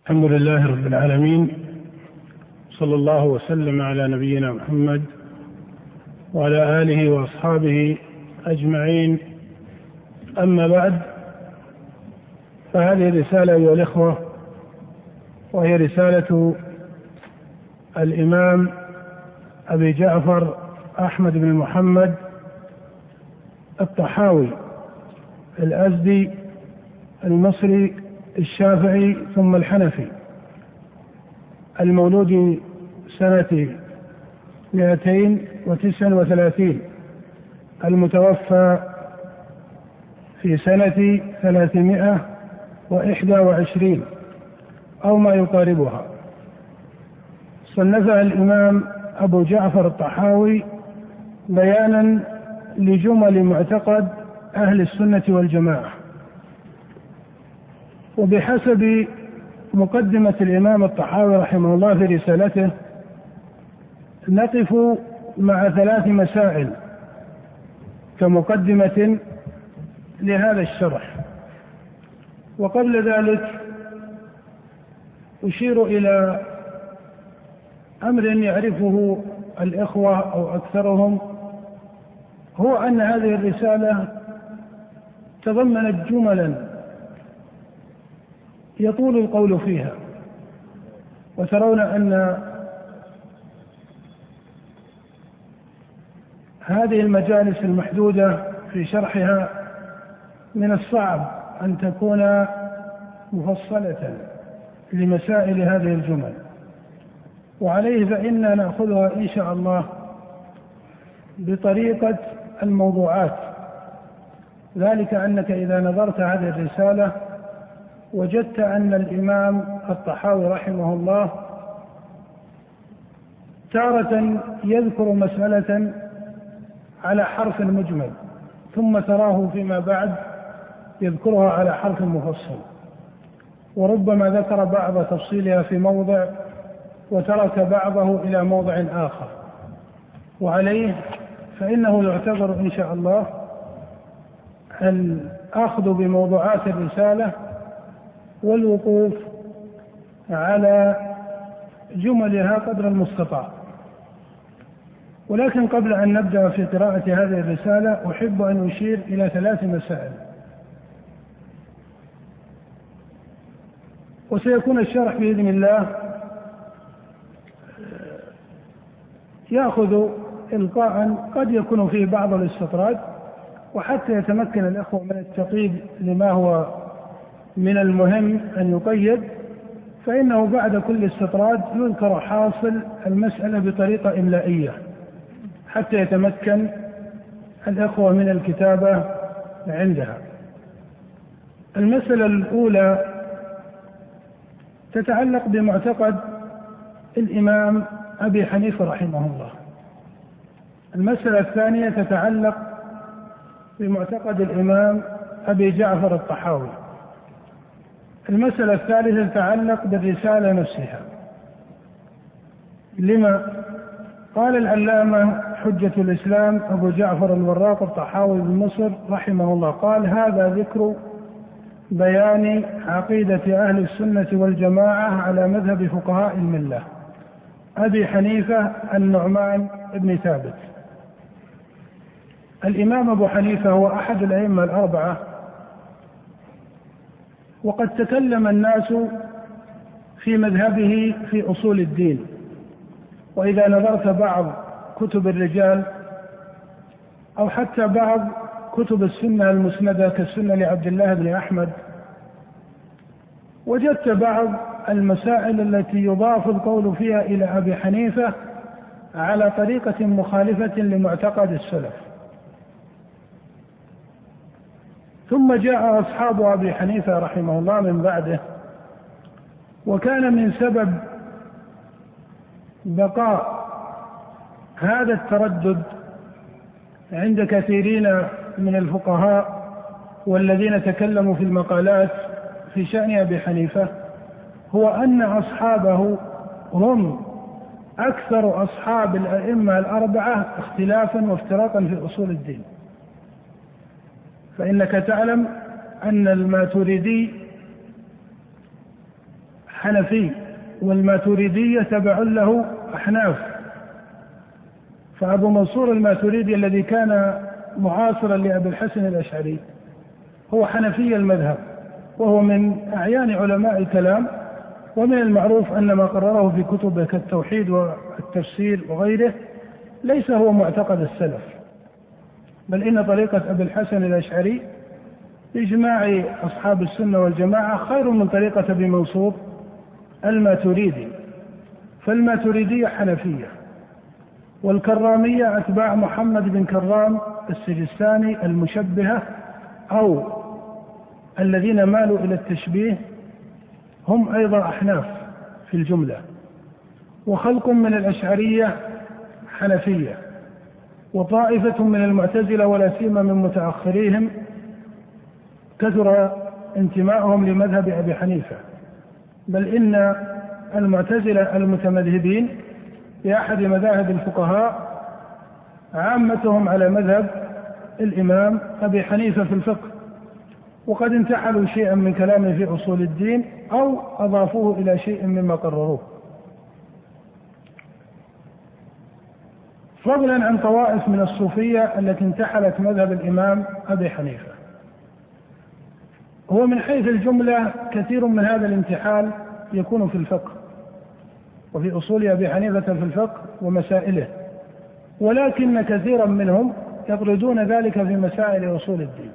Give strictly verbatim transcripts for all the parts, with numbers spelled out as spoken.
الحمد لله رب العالمين، صلى الله وسلم على نبينا محمد وعلى آله وأصحابه أجمعين. أما بعد، فهذه رسالة أيها الإخوة، وهي رسالة الإمام أبي جعفر أحمد بن محمد الطحاوي الأزدي المصري الشافعي ثم الحنفي، المولود سنة مئتين وتسع وثلاثين، المتوفى في سنة ثلاثمائة وإحدى وعشرين أو ما يقاربها. صنفها الإمام أبو جعفر الطحاوي بيانا لجمل معتقد أهل السنة والجماعة. وبحسب مقدمة الإمام الطحاوي رحمه الله في رسالته، نقف مع ثلاث مسائل كمقدمة لهذا الشرح. وقبل ذلك أشير إلى أمر يعرفه الإخوة أو أكثرهم، هو أن هذه الرسالة تضمنت جملا يطول القول فيها، وترون أن هذه المجالس المحدودة في شرحها من الصعب أن تكون مفصلة لمسائل هذه الجمل، وعليه فإننا نأخذها إن شاء الله بطريقة الموضوعات. ذلك أنك إذا نظرت هذه الرسالة وجدت أن الإمام الطحاوي رحمه الله تارة يذكر مسألة على حرف مجمل، ثم تراه فيما بعد يذكرها على حرف مفصل، وربما ذكر بعض تفصيلها في موضع وترك بعضه إلى موضع آخر. وعليه فإنه يعتبر إن شاء الله الأخذ بموضوعات الرسالة والوقوف على جملها قدر المستطاع. ولكن قبل أن نبدأ في قراءة هذه الرسالة أحب أن أشير إلى ثلاث مسائل، وسيكون الشرح بإذن الله يأخذ إلقاء قد يكون فيه بعض الاستطراد، وحتى يتمكن الأخوة من التقييد لما هو من المهم أن يقيد، فإنه بعد كل استطراد يذكر حاصل المسألة بطريقة إملائية حتى يتمكن الأخوة من الكتابة عندها. المسألة الأولى تتعلق بمعتقد الإمام أبي حنيفة رحمه الله. المسألة الثانية تتعلق بمعتقد الإمام أبي جعفر الطحاوي. المسألة الثالثة تتعلق بالرسالة نفسها. لما قال العلامة حجة الإسلام أبو جعفر الوراق الطحاوي بن مصر رحمه الله، قال: هذا ذكر بيان عقيدة أهل السنة والجماعة على مذهب فقهاء الملة أبي حنيفة النعمان بن ثابت. الإمام أبو حنيفة هو أحد الأئمة الأربعة، وقد تكلم الناس في مذهبه في أصول الدين. وإذا نظرت بعض كتب الرجال أو حتى بعض كتب السنة المسندة كالسنة لعبد الله بن أحمد، وجدت بعض المسائل التي يضاف القول فيها إلى أبي حنيفة على طريقة مخالفة لمعتقد السلف. ثم جاء أصحاب أبي حنيفة رحمه الله من بعده، وكان من سبب بقاء هذا التردد عند كثيرين من الفقهاء والذين تكلموا في المقالات في شأن أبي حنيفة، هو أن أصحابه هم أكثر أصحاب الأئمة الأربعة اختلافا وافتراقا في أصول الدين. فإنك تعلم أن الماتريدي حنفي، والماتريدية تبع له أحناف. فأبو منصور الماتريدي الذي كان معاصرا لأبي الحسن الأشعري هو حنفي المذهب، وهو من أعيان علماء الكلام، ومن المعروف أن ما قرره في كتبه كالتوحيد والتفسير وغيره ليس هو معتقد السلف، بل إن طريقة أبي الحسن الأشعري بإجماع أصحاب السنة والجماعة خير من طريقة أبي منصور الماتريدي. فالماتريدية حنفية، والكرامية أتباع محمد بن كرام السجستاني المشبهة أو الذين مالوا إلى التشبيه هم أيضا أحناف في الجملة، وخلق من الأشعرية حنفية، وطائفة من المعتزلة ولا سيما من متأخريهم كثر انتمائهم لمذهب أبي حنيفة، بل إن المعتزلة المتمذهبين في أحد مذاهب الفقهاء عامتهم على مذهب الإمام أبي حنيفة في الفقه، وقد انتحلوا شيئا من كلامه في أصول الدين أو أضافوه إلى شيء مما قرروه، فضلا عن طوائف من الصوفية التي انتحلت مذهب الإمام أبي حنيفة. هو من حيث الجملة كثير من هذا الانتحال يكون في الفقه وفي أصول أبي حنيفة في الفقه ومسائله، ولكن كثيرا منهم يطردون ذلك في مسائل أصول الدين.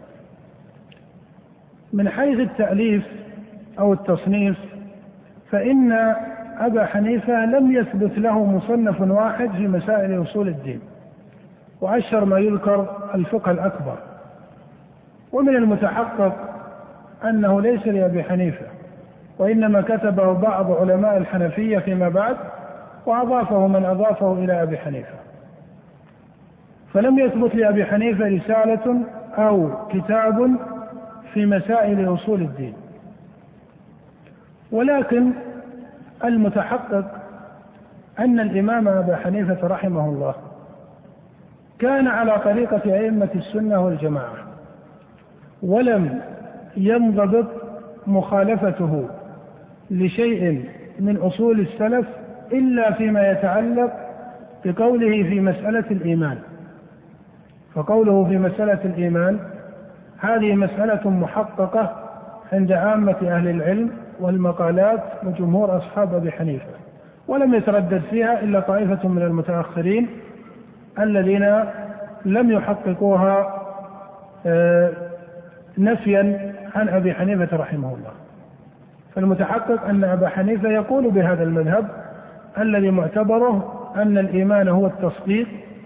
من حيث التأليف أو التصنيف فإن أبا حنيفة لم يثبت له مصنف واحد في مسائل أصول الدين، وأشهر ما يذكر الفقه الأكبر، ومن المتحقق أنه ليس لأبي حنيفة، وإنما كتبه بعض علماء الحنفية فيما بعد، وأضافه من أضافه إلى أبي حنيفة. فلم يثبت لأبي حنيفة رسالة أو كتاب في مسائل أصول الدين، ولكن المتحقق أن الإمام أبا حنيفة رحمه الله كان على طريقة أئمة السنة والجماعة، ولم ينضبط مخالفته لشيء من أصول السلف إلا فيما يتعلق بقوله في مسألة الإيمان. فقوله في مسألة الإيمان هذه مسألة محققة عند عامة أهل العلم والمقالات وجمهور أصحاب أبي حنيفة، ولم يتردد فيها إلا طائفة من المتأخرين الذين لم يحققوها نفيا عن أبي حنيفة رحمه الله. فالمتحقق أن أبا حنيفة يقول بهذا المذهب الذي معتبره أن الإيمان هو التصديق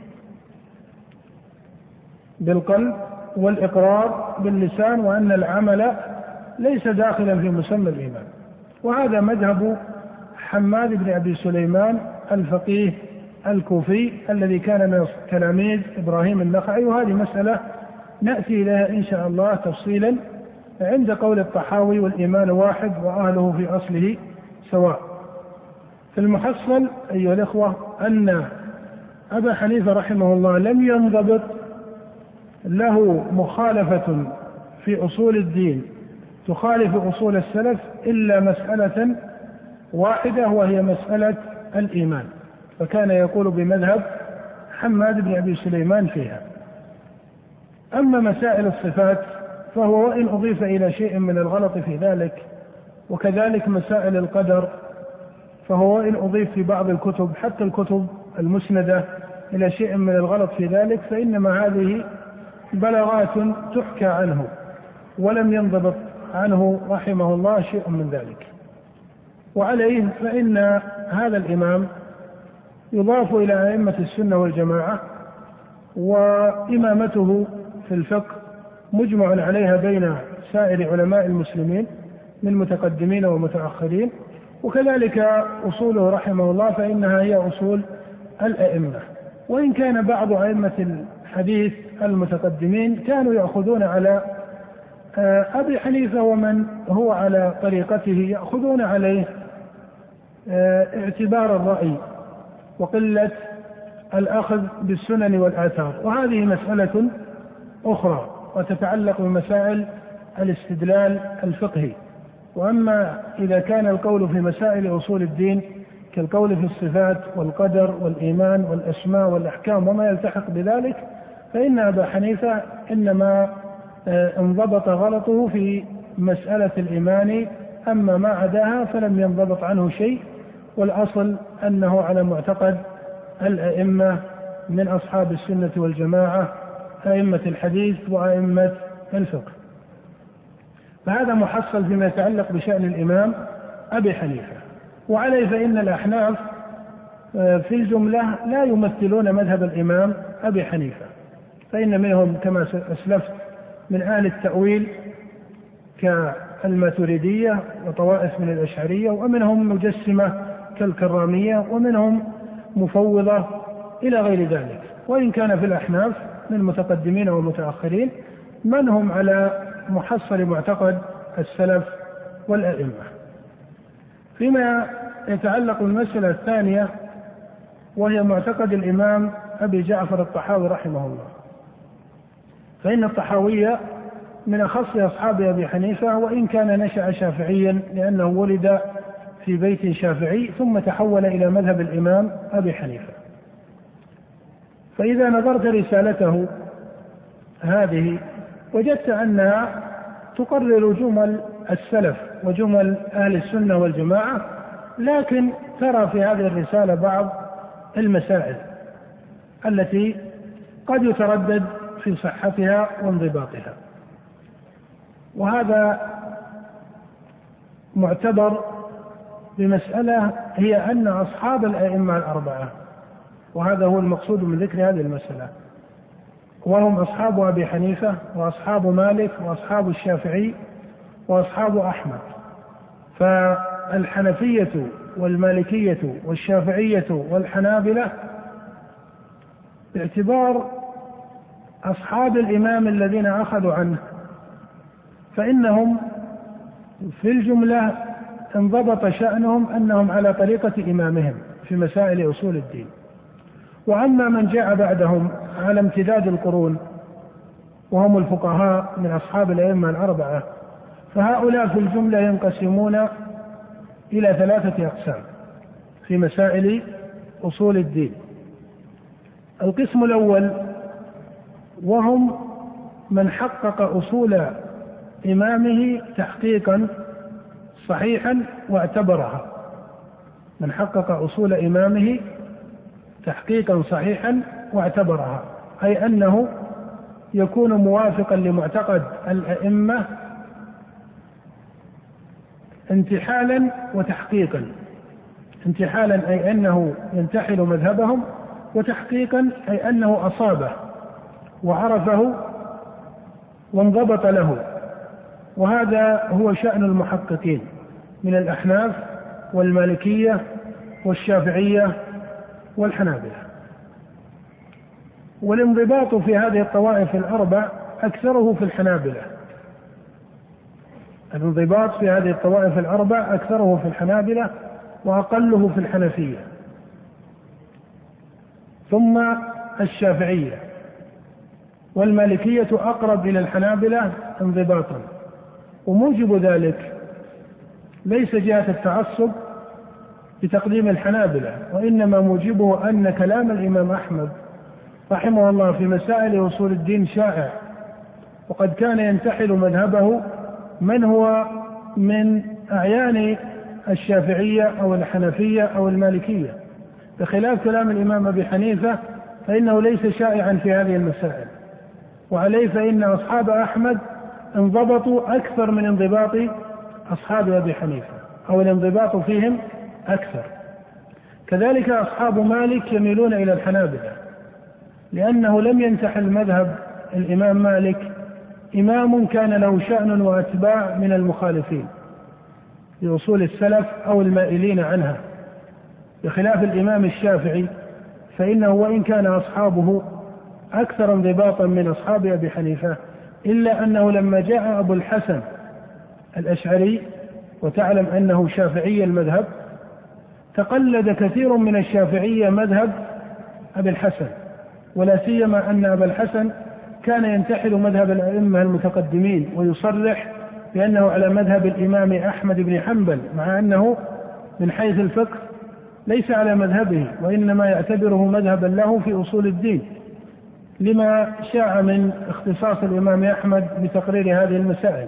بالقلب والإقرار باللسان، وأن العمل ليس داخلا في مسمى الإيمان. وهذا مذهب حماد بن أبي سليمان الفقيه الكوفي الذي كان من تلاميذ إبراهيم النخعي، وهذه مسألة نأتي إليها إن شاء الله تفصيلا عند قول الطحاوي والإيمان واحد وأهله في أصله سواء. في المحصل أيها الإخوة أن أبا حنيفة رحمه الله لم ينضبط له مخالفة في أصول الدين تخالف أصول السلف إلا مسألة واحدة، وهي مسألة الإيمان، فكان يقول بمذهب حماد بن أبي سليمان فيها. أما مسائل الصفات فهو وإن أضيف إلى شيء من الغلط في ذلك، وكذلك مسائل القدر فهو وإن أضيف في بعض الكتب حتى الكتب المسندة إلى شيء من الغلط في ذلك، فإنما هذه بلاغات تحكى عنه ولم ينضبط عنه رحمه الله شيء من ذلك. وعليه فإن هذا الإمام يضاف إلى أئمة السنة والجماعة، وإمامته في الفقه مجمع عليها بين سائر علماء المسلمين من متقدمين ومتأخرين، وكذلك أصوله رحمه الله فإنها هي أصول الأئمة. وإن كان بعض أئمة الحديث المتقدمين كانوا يأخذون على أبي حنيفة ومن هو على طريقته يأخذون عليه اعتبار الرأي وقلة الأخذ بالسنن والآثار، وهذه مسألة أخرى وتتعلق بمسائل الاستدلال الفقهي. وأما إذا كان القول في مسائل أصول الدين كالقول في الصفات والقدر والإيمان والأسماء والأحكام وما يلتحق بذلك، فإن أبا حنيفة إنما انضبط غلطه في مسألة الإيمان، أما ما عداها فلم ينضبط عنه شيء، والأصل أنه على معتقد الأئمة من أصحاب السنة والجماعة، أئمة الحديث وأئمة الفقه. فهذا محصل فيما يتعلق بشأن الإمام أبي حنيفة. وعليه فإن الأحناف في الجملة لا يمثلون مذهب الإمام أبي حنيفة، فإن منهم كما أسلفت من أهل التأويل كالماتريدية وطوائف من الأشعرية، ومنهم مجسمة كالكرامية، ومنهم مفوضة إلى غير ذلك. وإن كان في الأحناف من المتقدمين والمتأخرين من هم على محصل معتقد السلف والأئمة. فيما يتعلق بالمسألة الثانية وهي معتقد الإمام أبي جعفر الطحاوي رحمه الله، فإن الطحاوية من أخص أصحاب أبي حنيفة، وإن كان نشأ شافعيا لأنه ولد في بيت شافعي ثم تحول إلى مذهب الإمام أبي حنيفة. فإذا نظرت رسالته هذه وجدت أنها تقرر جمل السلف وجمل أهل السنة والجماعة، لكن ترى في هذه الرسالة بعض المسائل التي قد يتردد في صحتها وانضباطها، وهذا معتبر بمسألة هي أن أصحاب الأئمة الأربعة، وهذا هو المقصود من ذكر هذه المسألة، وهم أصحاب أبي حنيفة وأصحاب مالك وأصحاب الشافعي وأصحاب أحمد. فالحنفية والمالكية والشافعية والحنابلة باعتبار أصحاب الإمام الذين أخذوا عنه فإنهم في الجملة انضبط شأنهم أنهم على طريقة إمامهم في مسائل أصول الدين. وأما من جاء بعدهم على امتداد القرون وهم الفقهاء من أصحاب الأئمة الأربعة، فهؤلاء في الجملة ينقسمون إلى ثلاثة أقسام في مسائل أصول الدين. القسم الأول وهم من حقق أصول إمامه تحقيقا صحيحا واعتبرها، من حقق أصول إمامه تحقيقا صحيحا واعتبرها، أي أنه يكون موافقا لمعتقد الأئمة انتحالا وتحقيقا. انتحالا أي أنه ينتحل مذهبهم، وتحقيقا أي أنه أصابه وعرفه وانضبط له. وهذا هو شأن المحققين من الأحناف والمالكية والشافعية والحنابلة. والانضباط في هذه الطوائف الأربع أكثره في الحنابلة، الانضباط في هذه الطوائف الأربع أكثره في الحنابلة وأقله في الحنفية، ثم الشافعية، والمالكية أقرب إلى الحنابلة انضباطا. وموجب ذلك ليس جهة التعصب بتقديم الحنابلة، وإنما موجبه أن كلام الإمام أحمد رحمه الله في مسائل أصول الدين شائع، وقد كان ينتحل مذهبه من هو من أعيان الشافعية أو الحنفية أو المالكية، بخلاف كلام الإمام أبي حنيفة فإنه ليس شائعا في هذه المسائل. وعليه فإن أصحاب أحمد انضبطوا أكثر من انضباط أصحاب أبي حنيفة، أو الانضباط فيهم أكثر. كذلك أصحاب مالك يميلون إلى الحنابلة، لأنه لم ينتحل مذهب الإمام مالك إمام كان له شأن وأتباع من المخالفين لأصول السلف أو المائلين عنها، بخلاف الإمام الشافعي فإنه وإن كان أصحابه أكثر انضباطا من أصحاب أبي حنيفة، إلا أنه لما جاء أبو الحسن الأشعري، وتعلم أنه شافعي المذهب، تقلد كثير من الشافعية مذهب أبي الحسن، ولا سيما أن أبا الحسن كان ينتحل مذهب الأئمة المتقدمين ويصرح بأنه على مذهب الإمام أحمد بن حنبل، مع أنه من حيث الفقه ليس على مذهبه، وإنما يعتبره مذهبا له في أصول الدين، لما شاع من اختصاص الإمام أحمد بتقرير هذه المسائل.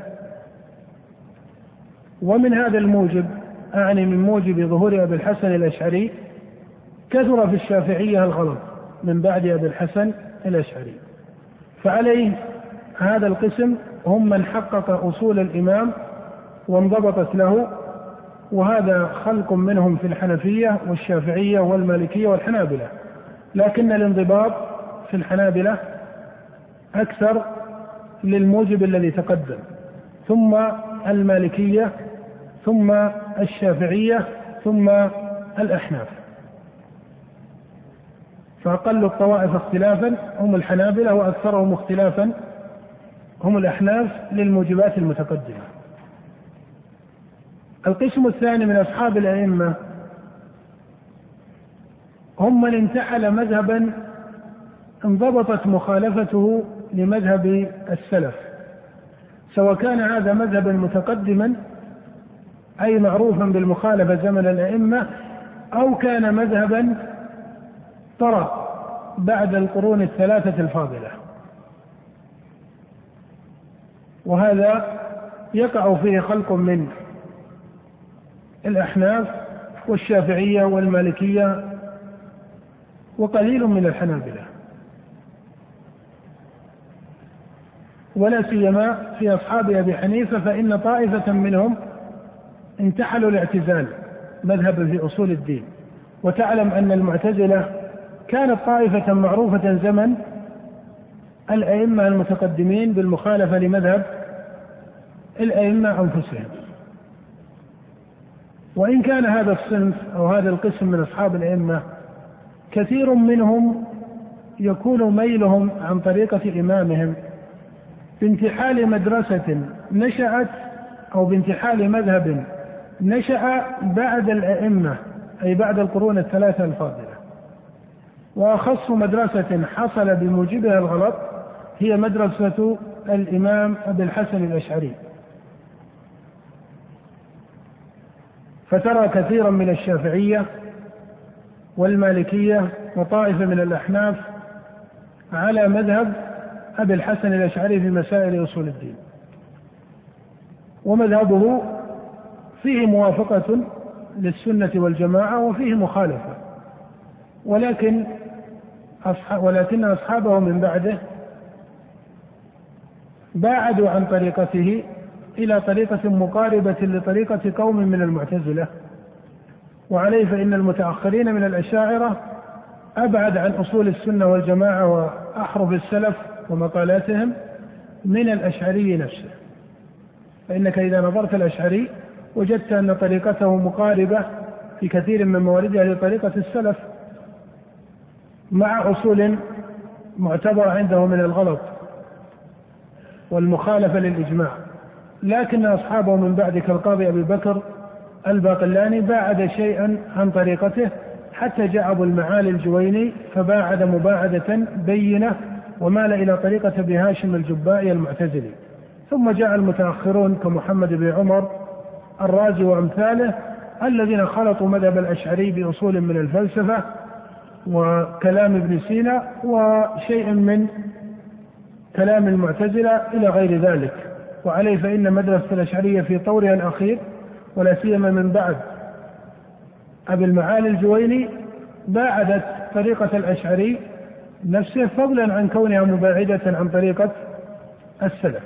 ومن هذا الموجب، أعني من موجب ظهور أبي الحسن الأشعري، كثر في الشافعية الغلط من بعد أبي الحسن الأشعري، فعليه هذا القسم هم من حقق أصول الإمام وانضبطت له، وهذا خلق منهم في الحنفية والشافعية والمالكية والحنابلة، لكن الانضباط في الحنابلة أكثر للموجب الذي تقدم، ثم المالكية، ثم الشافعية، ثم الأحناف. فأقل الطوائف اختلافا هم الحنابلة، وأكثرهم اختلافا هم الأحناف للموجبات المتقدمة. القسم الثاني من أصحاب الأئمة هم من انتحل مذهبا انضبطت مخالفته لمذهب السلف، سواء كان هذا مذهبا متقدما أي معروفا بالمخالفة زمن الأئمة، أو كان مذهبا طرأ بعد القرون الثلاثة الفاضلة، وهذا يقع فيه خلق من الأحناف والشافعية والمالكية وقليل من الحنابلة، ولا سيما في أصحاب أبي حنيفة، فإن طائفة منهم انتحلوا الاعتزال مذهبا في أصول الدين. وتعلم أن المعتزلة كانت طائفة معروفة زمن الأئمة المتقدمين بالمخالفة لمذهب الأئمة أنفسهم. وإن كان هذا الصنف أو هذا القسم من أصحاب الأئمة كثير منهم يكون ميلهم عن طريقة إمامهم بانتحال مدرسة نشأت أو بانتحال مذهب نشأ بعد الأئمة أي بعد القرون الثلاثة الفاضلة. وأخص مدرسة حصل بموجبها الغلط هي مدرسة الإمام أبي الحسن الأشعري، فترى كثيرا من الشافعية والمالكية وطائفة من الأحناف على مذهب أبي الحسن الأشعري في مسائل أصول الدين، ومذهبه فيه موافقة للسنة والجماعة وفيه مخالفة، ولكن أصحاب ولكن أصحابه من بعده باعدوا عن طريقته إلى طريقة مقاربة لطريقة قوم من المعتزلة. وعليه فإن المتأخرين من الأشاعرة أبعد عن أصول السنة والجماعة وأحرف السلف ومقالاتهم من الأشعري نفسه، فإنك إذا نظرت الأشعري وجدت أن طريقته مقاربة في كثير من مواردها لطريقة السلف، مع أصول معتبرة عنده من الغلط والمخالفة للإجماع. لكن أصحابه من بعد كالقاضي أبي بكر الباقلاني باعد شيئا عن طريقته، حتى جاء أبو المعالي الجويني فباعد مباعدة بينة ومال إلى طريقة أبي هاشم الجبائي المعتزلي. ثم جاء المتأخرون كمحمد بن عمر الرازي وأمثاله الذين خلطوا مذهب الأشعري بأصول من الفلسفة وكلام ابن سينا وشيء من كلام المعتزلة إلى غير ذلك. وعليه فإن مدرسة الأشعرية في طورها الأخير ولا سيما من بعد أبي المعالي الجويني باعدت طريقة الأشعري نفسه، فضلا عن كونها مباعدة عن طريقة السلف.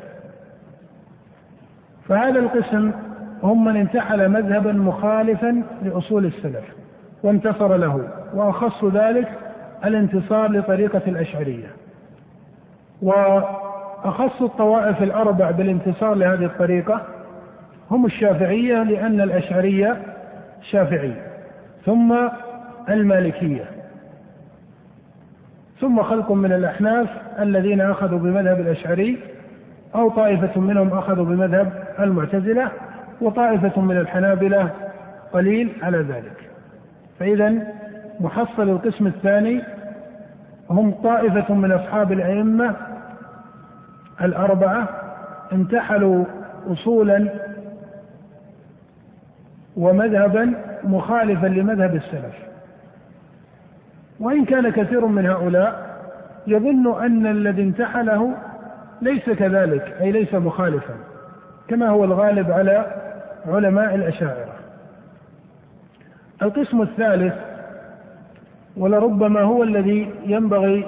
فهذا القسم هم من انتحل مذهبا مخالفا لأصول السلف وانتصر له، وأخص ذلك الانتصار لطريقة الأشعرية. وأخص الطوائف الأربع بالانتصار لهذه الطريقة هم الشافعية، لأن الأشعرية شافعي، ثم المالكية، ثم خلق من الأحناف الذين أخذوا بمذهب الأشعري، أو طائفة منهم أخذوا بمذهب المعتزلة، وطائفة من الحنابلة قليل على ذلك. فإذا محصل القسم الثاني هم طائفة من أصحاب الأئمة الأربعة انتحلوا أصولا ومذهبا مخالفا لمذهب السلف، وإن كان كثير من هؤلاء يظن أن الذي انتحله ليس كذلك، أي ليس مخالفا، كما هو الغالب على علماء الأشاعرة. القسم الثالث ولربما هو الذي ينبغي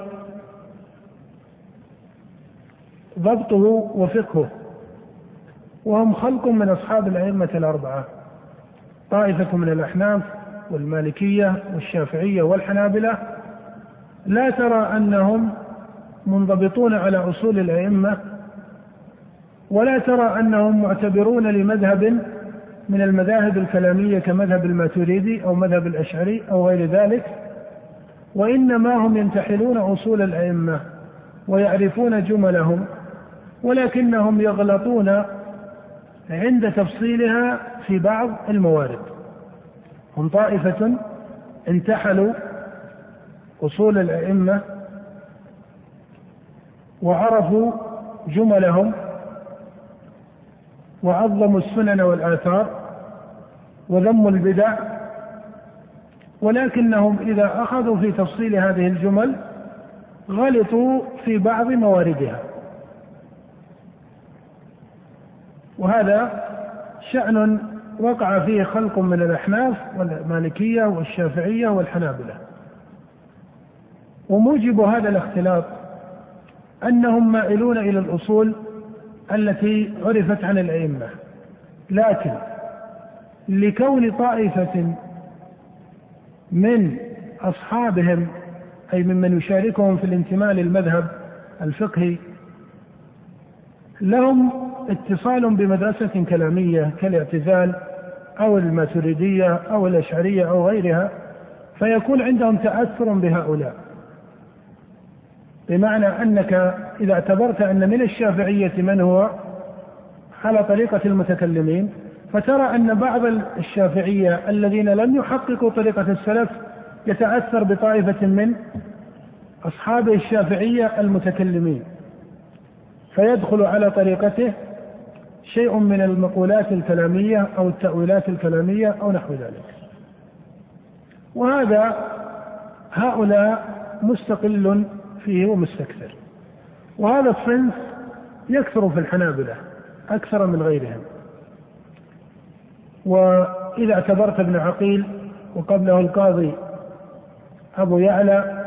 ضبطه وفقهه، وهم خلق من أصحاب الأئمة الأربعة، طائفة من الأحناف والمالكية والشافعية والحنابلة، لا ترى أنهم منضبطون على أصول الأئمة، ولا ترى أنهم معتبرون لمذهب من المذاهب الكلامية كمذهب الماتريدي أو مذهب الأشعري أو غير ذلك، وإنما هم ينتحلون أصول الأئمة ويعرفون جملهم، ولكنهم يغلطون عند تفصيلها في بعض الموارد. هم طائفة انتحلوا أصول الأئمة وعرفوا جملهم وعظموا السنن والآثار وذموا البدع، ولكنهم إذا أخذوا في تفصيل هذه الجمل غلطوا في بعض مواردها، وهذا شأن وقع فيه خلق من الأحناف والمالكية والشافعية والحنابلة. وموجب هذا الاختلاط أنهم مائلون إلى الأصول التي عرفت عن الأئمة، لكن لكون طائفة من أصحابهم أي ممن يشاركهم في الانتماء للمذهب الفقهي لهم اتصال بمدرسة كلامية كالاعتزال أو الماتريدية أو الأشعرية أو غيرها، فيكون عندهم تأثر بهؤلاء، بمعنى أنك إذا اعتبرت أن من الشافعية من هو على طريقة المتكلمين، فترى أن بعض الشافعية الذين لم يحققوا طريقة السلف يتأثر بطائفة من أصحاب الشافعية المتكلمين، فيدخل على طريقته شيء من المقولات الكلامية أو التأويلات الكلامية أو نحو ذلك. وهذا هؤلاء مستقل فيه ومستكثر، وهذا الصنف يكثر في الحنابلة أكثر من غيرهم. وإذا اعتبرت ابن عقيل وقبله القاضي أبو يعلى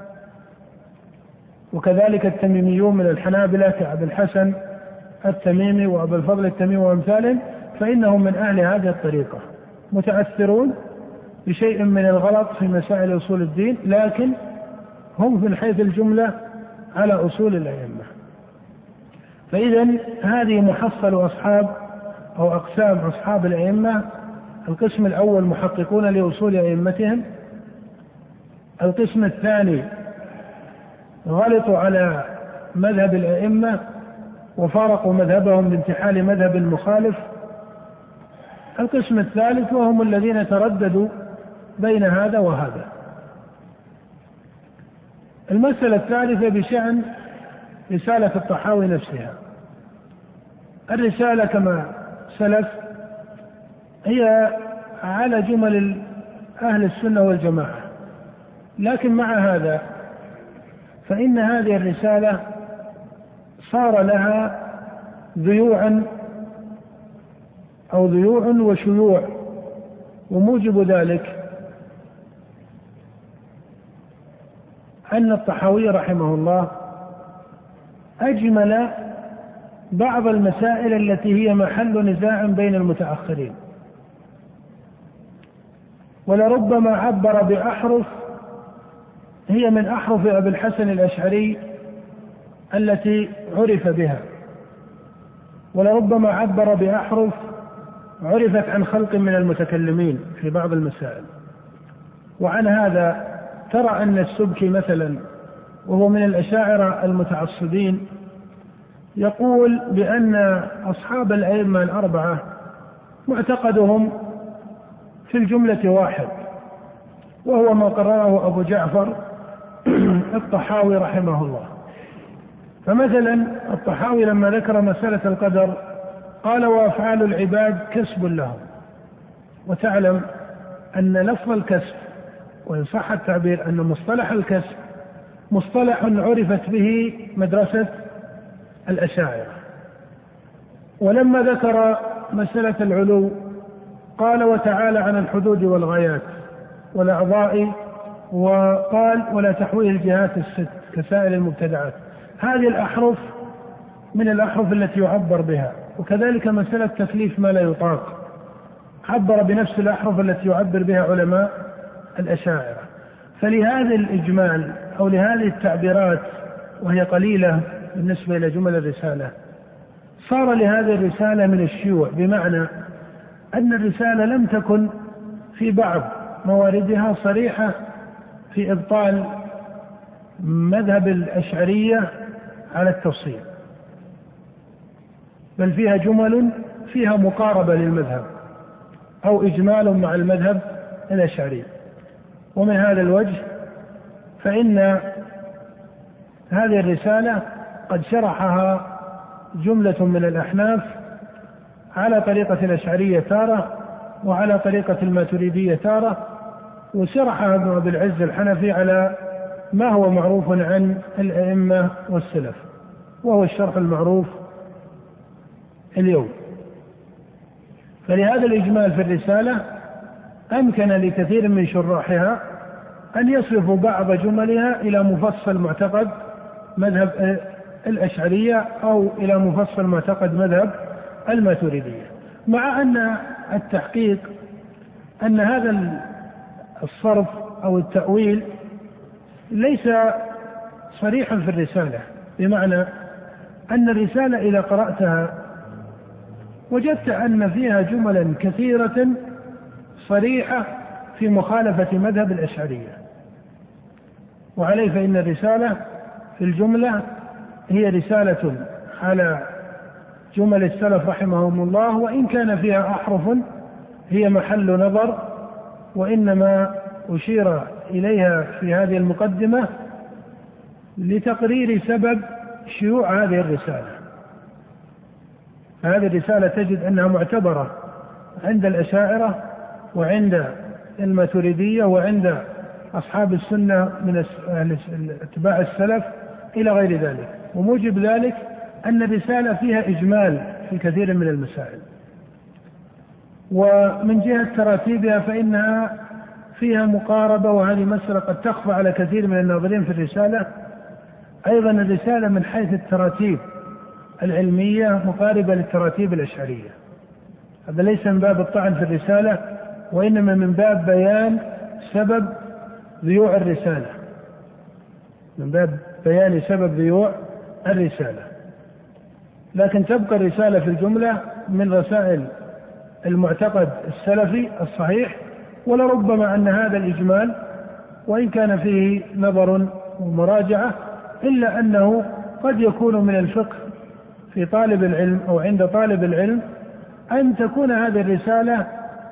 وكذلك التميميون من الحنابلة كأبي الحسن التميمي وأبو الفضل التميمي وأمثالهم، فإنهم من أهل هذه الطريقة متأثرون بشيء من الغلط في مسائل أصول الدين، لكن هم من حيث الجملة على أصول الأئمة. فإذا هذه محصل أصحاب أو أقسام أصحاب الأئمة: القسم الأول محققون لأصول أئمتهم، القسم الثاني غلطوا على مذهب الأئمة وفارقوا مذهبهم بانتحال مذهب مخالف، القسم الثالث وهم الذين ترددوا بين هذا وهذا. المسألة الثالثة بشأن رسالة الطحاوي نفسها. الرسالة كما سلف هي على جمل أهل السنة والجماعة، لكن مع هذا فإن هذه الرسالة صار لها ذيوعا أو ذيوع وشيوع، وموجب ذلك أن الطحاوي رحمه الله أجمل بعض المسائل التي هي محل نزاع بين المتأخرين، ولربما عبر بأحرف هي من أحرف أبي الحسن الأشعري التي عرف بها، ولربما عبر بأحرف عرفت عن خلق من المتكلمين في بعض المسائل. وعن هذا ترى أن السبكي مثلا وهو من الأشاعرة المتعصبين يقول بأن أصحاب الأئمة الأربعة معتقدهم في الجملة واحد، وهو ما قرره أبو جعفر الطحاوي رحمه الله. فمثلا الطحاوي لما ذكر مسألة القدر قال وأفعال العباد كسب لهم. وتعلم أن لفظ الكسب، وإن صح التعبير أن مصطلح الكسب مصطلح عرفت به مدرسة الأشاعرة. ولما ذكر مسألة العلو قال وتعالى عن الحدود والغايات والأعضاء، وقال ولا تحويه الجهات الست كسائر المبتدعات. هذه الأحرف من الأحرف التي يعبر بها. وكذلك مسألة تكليف ما لا يطاق عبر بنفس الأحرف التي يعبر بها علماء الأشاعرة. فلهذا الإجمال أو لهذه التعبيرات، وهي قليلة بالنسبة إلى جمل الرسالة، صار لهذه الرسالة من الشيوع، بمعنى أن الرسالة لم تكن في بعض مواردها صريحة في إبطال مذهب الأشعرية على التفصيل، بل فيها جمل فيها مقاربة للمذهب أو إجمال مع المذهب الأشعري. ومن هذا الوجه فإن هذه الرسالة قد شرحها جملة من الأحناف على طريقة الأشعرية تارة، وعلى طريقة الماتريدية تارة، وشرحها ابن أبي العز الحنفي على ما هو معروف عن الأئمة والسلف، وهو الشرح المعروف اليوم. فلهذا الإجمال في الرسالة أمكن لكثير من شراحها أن يصرفوا بعض جملها إلى مفصل معتقد مذهب الأشعرية أو إلى مفصل معتقد مذهب الماتريدية، مع أن التحقيق أن هذا الصرف أو التأويل ليس صريحا في الرسالة، بمعنى أن الرسالة إذا قرأتها وجدت أن فيها جملا كثيرة صريحة في مخالفة مذهب الأشعرية. وعليه فإن الرسالة في الجملة هي رسالة على جمل السلف رحمهم الله، وإن كان فيها أحرف هي محل نظر، وإنما أشير إليها في هذه المقدمة لتقرير سبب شيوع هذه الرسالة. هذه الرسالة تجد أنها معتبرة عند الأشاعرة وعند الماتريدية وعند أصحاب السنة من اتباع السلف إلى غير ذلك. وموجب ذلك أن الرسالة فيها إجمال في كثير من المسائل. ومن جهة تراتيبها فإنها فيها مقاربة، وهذه مسألة قد تخفى على كثير من الناظرين في الرسالة. أيضا الرسالة من حيث التراتيب العلمية مقاربة للتراتيب الأشعرية. هذا ليس من باب الطعن في الرسالة، وإنما من باب بيان سبب ذيوع الرسالة، من باب بيان سبب ذيوع الرسالة. لكن تبقى الرسالة في الجملة من رسائل المعتقد السلفي الصحيح، ولربما أن هذا الإجمال وإن كان فيه نظر ومراجعة إلا أنه قد يكون من الفقه في طالب العلم أو عند طالب العلم أن تكون هذه الرسالة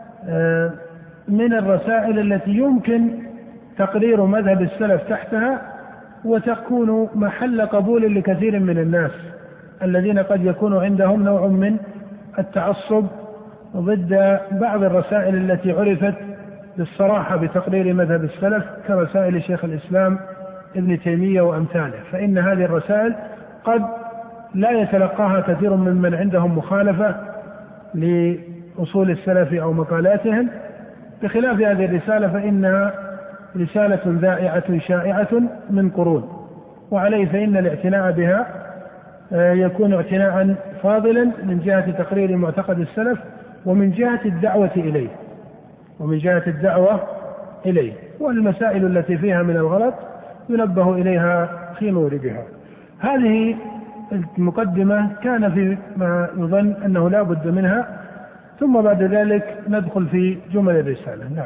من الرسائل التي يمكن تقرير مذهب السلف تحتها، وتكون محل قبول لكثير من الناس الذين قد يكون عندهم نوع من التعصب ضد بعض الرسائل التي عرفت بالصراحة بتقرير مذهب السلف كرسائل شيخ الإسلام ابن تيمية وأمثاله. فإن هذه الرسائل قد لا يتلقاها كثير ممن عندهم مخالفة لأصول السلف أو مقالاتهم، بخلاف هذه الرسالة فإنها رسالة ذائعة شائعة من قرون. وعليه فإن الاعتناء بها يكون اعتناء فاضلا من جهة تقرير معتقد السلف ومن جهة الدعوة إليه ومن جهة الدعوة إليه والمسائل التي فيها من الغلط ينبه إليها في موردها. هذه المقدمة كان في ما يظن أنه لا بد منها، ثم بعد ذلك ندخل في جمل الرسالة. نعم.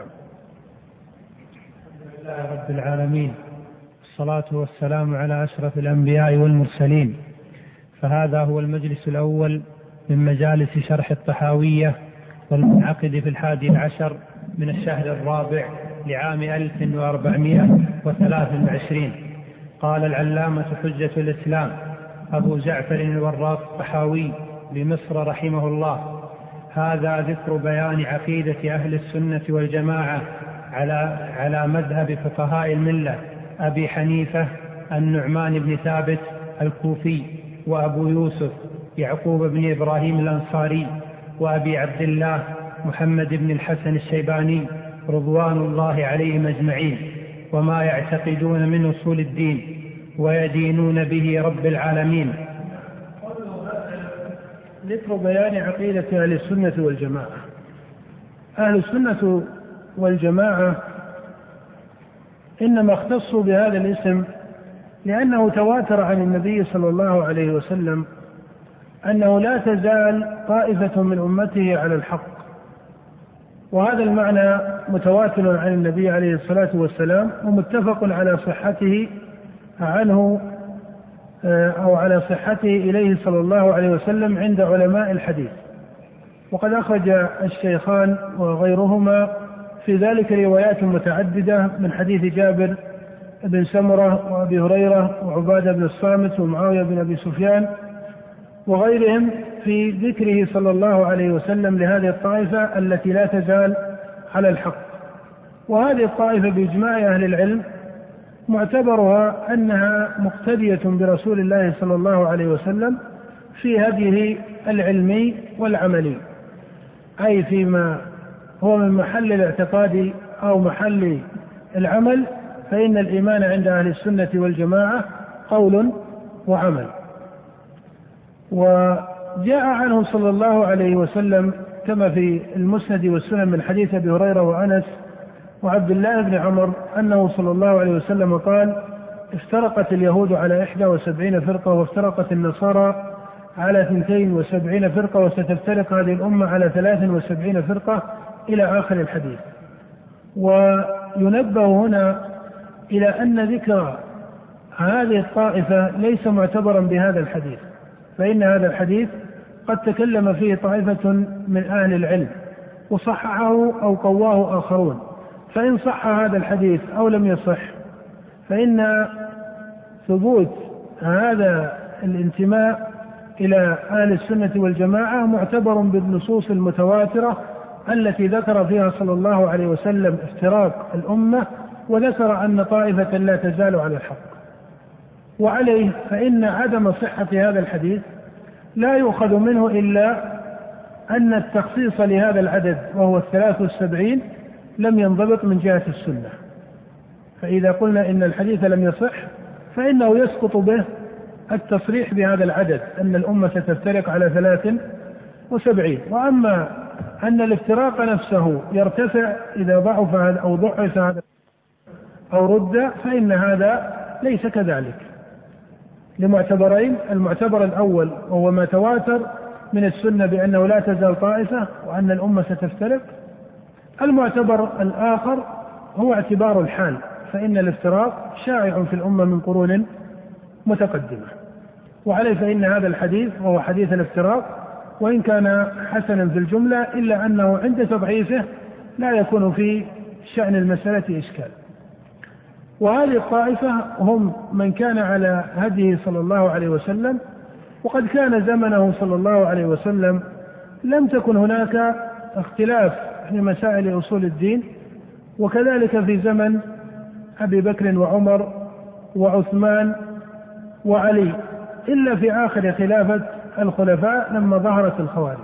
الحمد لله رب العالمين، الصلاة والسلام على أشرف الأنبياء والمرسلين. فهذا هو المجلس الأول من مجالس شرح الطحاوية، والمنعقد في الحادي العشر من الشهر الرابع لعام ألف وأربعمائة وثلاث وعشرين. قال العلامة حجة الإسلام أبو جعفر الوراق الطحاوي بمصر رحمه الله. هذا ذكر بيان عقيدة أهل السنة والجماعة على على مذهب فقهاء الملة أبي حنيفة النعمان بن ثابت الكوفي، وأبو يوسف يعقوب بن إبراهيم الأنصاري، وأبي عبد الله محمد بن الحسن الشيباني رضوان الله عليهم أجمعين، وما يعتقدون من أصول الدين ويدينون به رب العالمين. ذكر بيان عقيدة أهل السنة والجماعة. أهل السنة والجماعة إنما اختصوا بهذا الاسم لأنه تواتر عن النبي صلى الله عليه وسلم أنه لا تزال طائفة من أمته على الحق، وهذا المعنى متواتر عن النبي عليه الصلاة والسلام ومتفق على صحته عنه أو على صحته إليه صلى الله عليه وسلم عند علماء الحديث. وقد أخرج الشيخان وغيرهما في ذلك روايات متعددة من حديث جابر بن سمرة وأبي هريرة وعبادة بن الصامت ومعاوية بن أبي سفيان وغيرهم في ذكره صلى الله عليه وسلم لهذه الطائفة التي لا تزال على الحق. وهذه الطائفة بإجماع أهل العلم معتبرها أنها مقتدية برسول الله صلى الله عليه وسلم في هديه العلمي والعملي، أي فيما هو من محل الاعتقاد أو محل العمل، فإن الإيمان عند أهل السنة والجماعة قول وعمل. وجاء عنه صلى الله عليه وسلم كما في المسند والسنن من حديث أبي هريرة وأنس وعبد الله بن عمر أنه صلى الله عليه وسلم قال: افترقت اليهود على إحدى وسبعين فرقة، وافترقت النصارى على اثنتين وسبعين فرقة، وستفترق هذه الأمة على ثلاث وسبعين فرقة، إلى آخر الحديث. وينبه هنا إلى أن ذكر هذه الطائفة ليس معتبرا بهذا الحديث، فإن هذا الحديث قد تكلم فيه طائفة من أهل العلم وصححه أو قواه آخرون، فإن صح هذا الحديث أو لم يصح فإن ثبوت هذا الانتماء إلى أهل السنة والجماعة معتبر بالنصوص المتواترة التي ذكر فيها صلى الله عليه وسلم افتراق الأمة، وذكر أن طائفة لا تزال على الحق. وعليه فإن عدم صحة هذا الحديث لا يؤخذ منه إلا أن التخصيص لهذا العدد وهو الثلاث والسبعين لم ينضبط من جهة السنة. فإذا قلنا إن الحديث لم يصح فإنه يسقط به التصريح بهذا العدد أن الأمة ستفترق على ثلاث وسبعين. وأما أن الافتراق نفسه يرتفع إذا ضعف هذا أو ضعف هذا أو رد، فإن هذا ليس كذلك لمعتبرين: المعتبر الأول وهو ما تواتر من السنة بأنه لا تزال طائفة وأن الأمة ستفترق. المعتبر الآخر هو اعتبار الحال، فإن الافتراق شائع في الأمة من قرون متقدمة. وعليه فإن هذا الحديث وهو حديث الافتراق وإن كان حسنا في الجملة إلا أنه عند تضعيفه لا يكون في شأن المسألة إشكال. وهذه الطائفة هم من كان على هديه صلى الله عليه وسلم، وقد كان زمنه صلى الله عليه وسلم لم تكن هناك اختلاف في مسائل أصول الدين، وكذلك في زمن أبي بكر وعمر وعثمان وعلي، إلا في آخر خلافة الخلفاء لما ظهرت الخوارج.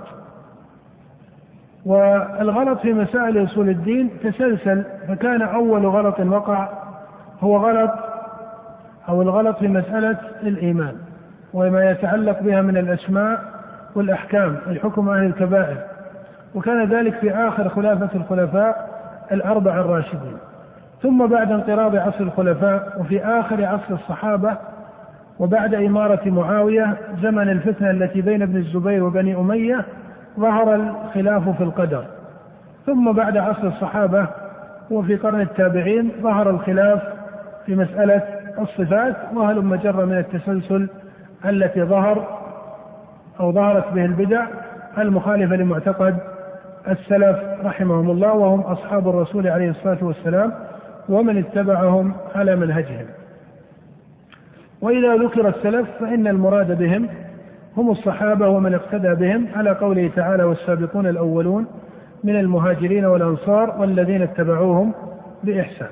والغلط في مسائل أصول الدين تسلسل، فكان أول غلط وقع هو غلط أو الغلط في مسألة الإيمان وما يتعلق بها من الأسماء والأحكام، الحكم أهل الكبائر، وكان ذلك في آخر خلافة الخلفاء الأربعة الراشدين. ثم بعد انقراض عصر الخلفاء وفي آخر عصر الصحابة وبعد إمارة معاوية زمن الفتنة التي بين ابن الزبير وبني أمية ظهر الخلاف في القدر. ثم بعد عصر الصحابة وفي قرن التابعين ظهر الخلاف في مسألة الصفات، وهل مجرى من التسلسل التي ظهر أو ظهرت به البدع المخالفة لمعتقد السلف رحمهم الله، وهم أصحاب الرسول عليه الصلاة والسلام ومن اتبعهم على منهجهم. وإذا ذكر السلف فإن المراد بهم هم الصحابة ومن اقتدى بهم على قوله تعالى والسابقون الأولون من المهاجرين والأنصار والذين اتبعوهم بإحسان.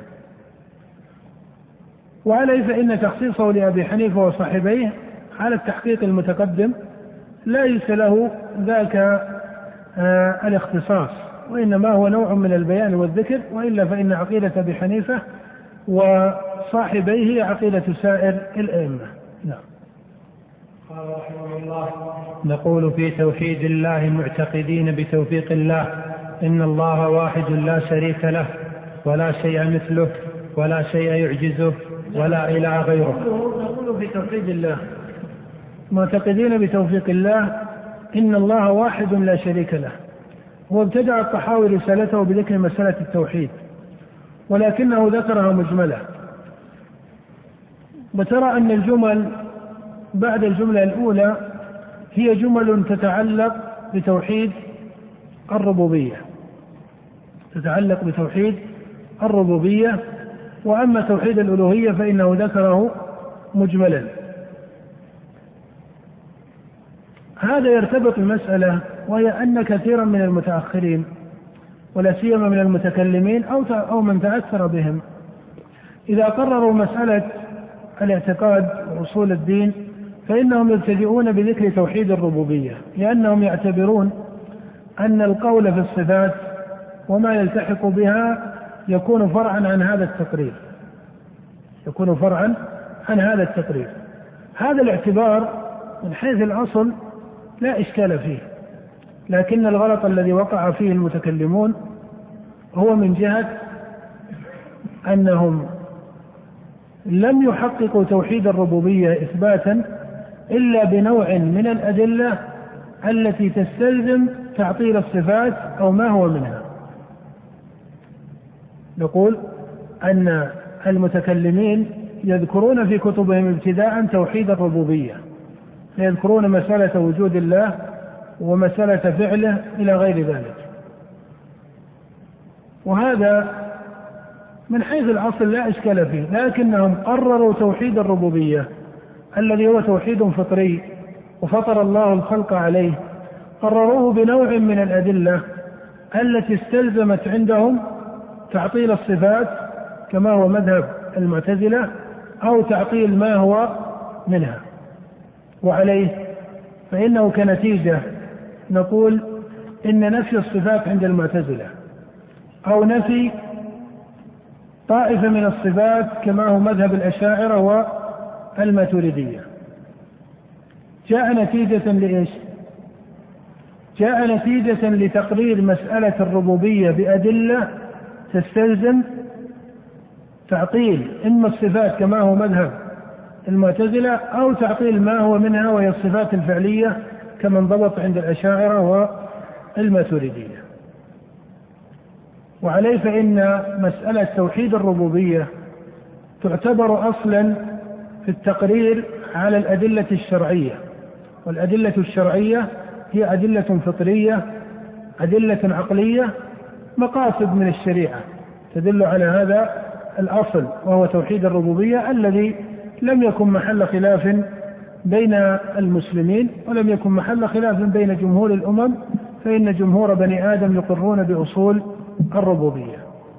وعليه فإن تخصيصه لأبي حنيفة وصاحبيه على التحقيق المتقدم ليس له ذاك آه الاختصاص، وإنما هو نوع من البيان والذكر، وإلا فإن عقيدة أبي حنيفة وصاحبيه هي عقيدة سائر الأئمة. نعم. قال رحمه الله: نقول في توحيد الله معتقدين بتوفيق الله إن الله واحد لا شريك له ولا شيء مثله ولا شيء يعجزه ولا إله غيره. نقول في توحيد الله معتقدين بتوفيق الله إن الله واحد لا شريك له. هو ابتدأ الطحاوي رسالته بذكر مسألة التوحيد، ولكنه ذكرها مجملة، وترى أن الجمل بعد الجملة الأولى هي جمل تتعلق بتوحيد الربوبية تتعلق بتوحيد الربوبية وأما توحيد الألوهية فإنه ذكره مجملا. هذا يرتبط المسألة، وهي أن كثيرا من المتأخرين ولا سيما من المتكلمين أو أو من تأثر بهم إذا قرروا مسألة الاعتقاد وأصول الدين فإنهم يبتدئون بذكر توحيد الربوبية، لأنهم يعتبرون أن القول في الصفات وما يلتحق بها يكون فرعا عن هذا التقرير يكون فرعا عن هذا التقرير. هذا الاعتبار من حيث الأصل لا إشكال فيه، لكن الغلط الذي وقع فيه المتكلمون هو من جهة أنهم لم يحققوا توحيد الربوبية إثباتا إلا بنوع من الأدلة التي تستلزم تعطيل الصفات أو ما هو منها. نقول أن المتكلمين يذكرون في كتبهم ابتداء توحيد الربوبية، فيذكرون مسألة وجود الله ومسألة فعله إلى غير ذلك، وهذا من حيث الأصل لا إشكال فيه، لكنهم قرروا توحيد الربوبية الذي هو توحيد فطري وفطر الله الخلق عليه، قرروه بنوع من الأدلة التي استلزمت عندهم تعطيل الصفات كما هو مذهب المعتزلة أو تعطيل ما هو منها. وعليه فإنه كنتيجة نقول إن نفي الصفات عند المعتزلة أو نفي طائفة من الصفات كما هو مذهب الأشاعرة والماتريدية جاء نتيجة لإيش؟ جاء نتيجة لتقرير مسألة الربوبية بأدلة تستلزم تعطيل إما الصفات كما هو مذهب المعتزلة أو تعطيل ما هو منها وهي الصفات الفعلية كما انضبط عند الأشاعرة والماتريدية. وعليه فإن مسألة توحيد الربوبية تعتبر أصلا في التقرير على الأدلة الشرعية، والأدلة الشرعية هي أدلة فطرية أدلة عقلية مقاصد من الشريعة تدل على هذا الأصل وهو توحيد الربوبية الذي لم يكن محل خلاف بين المسلمين ولم يكن محل خلاف بين جمهور الأمم، فإن جمهور بني آدم يقرون بأصول الربوبية.